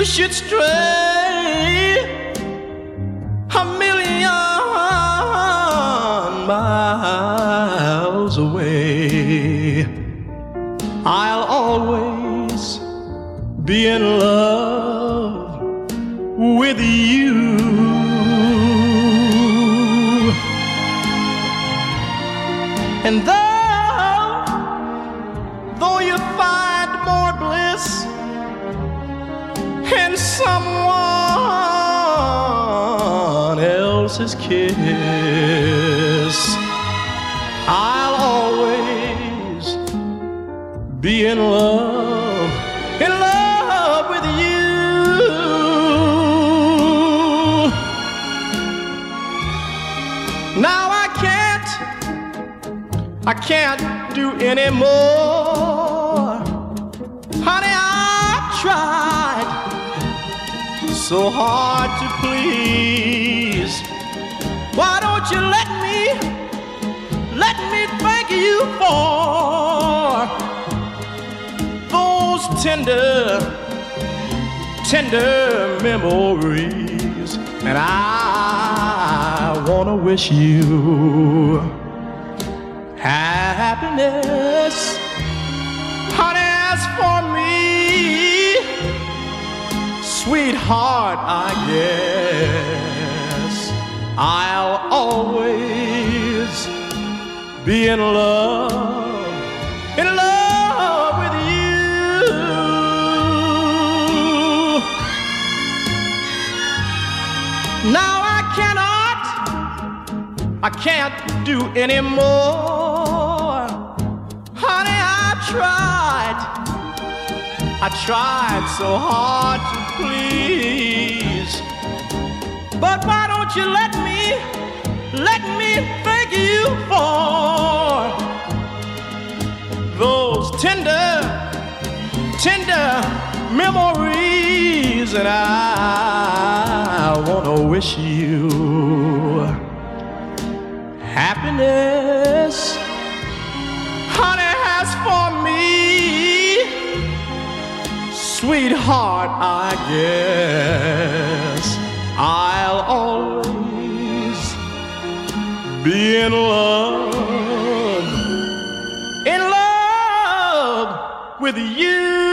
should stray a million miles away, I'll always be in love with you. And though you find more bliss in someone else's kiss, I'll always be in love with you. Now I can't do any more. Honey, I tried so hard to please. Why don't you let me thank you for those tender memories? And I wanna wish you happiness. Honey, as for me, sweetheart, I guess I'll always be in love with you. Now I can't do any more. Honey, I tried so hard to please. But why don't you let me thank you for those tender memories? And I wanna wish you happiness. Honey, as for me, sweetheart, I guess I'll always be in love with you.